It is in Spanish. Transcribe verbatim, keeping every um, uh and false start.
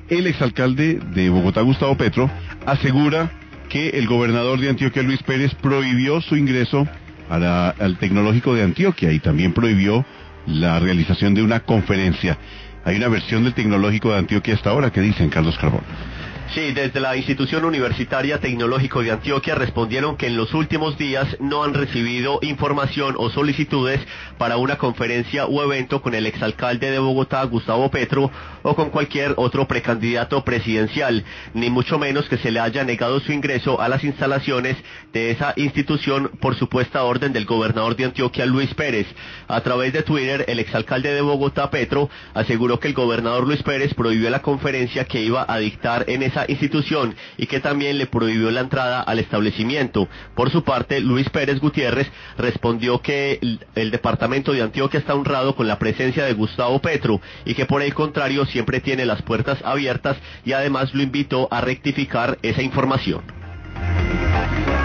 el exalcalde de Bogotá, Gustavo Petro, asegura que el gobernador de Antioquia, Luis Pérez, prohibió su ingreso a la, al Tecnológico de Antioquia y también prohibió la realización de una conferencia. Hay una versión del Tecnológico de Antioquia hasta ahora que dicen, Carlos Carbón. Sí, desde la Institución Universitaria Tecnológico de Antioquia respondieron que en los últimos días no han recibido información o solicitudes para una conferencia o evento con el exalcalde de Bogotá, Gustavo Petro, o con cualquier otro precandidato presidencial, ni mucho menos que se le haya negado su ingreso a las instalaciones de esa institución por supuesta orden del gobernador de Antioquia, Luis Pérez. A través de Twitter, el exalcalde de Bogotá, Petro, aseguró que el gobernador Luis Pérez prohibió la conferencia que iba a dictar en esa institución y que también le prohibió la entrada al establecimiento. Por su parte, Luis Pérez Gutiérrez respondió que el, el departamento de Antioquia está honrado con la presencia de Gustavo Petro y que por el contrario siempre tiene las puertas abiertas, y además lo invitó a rectificar esa información.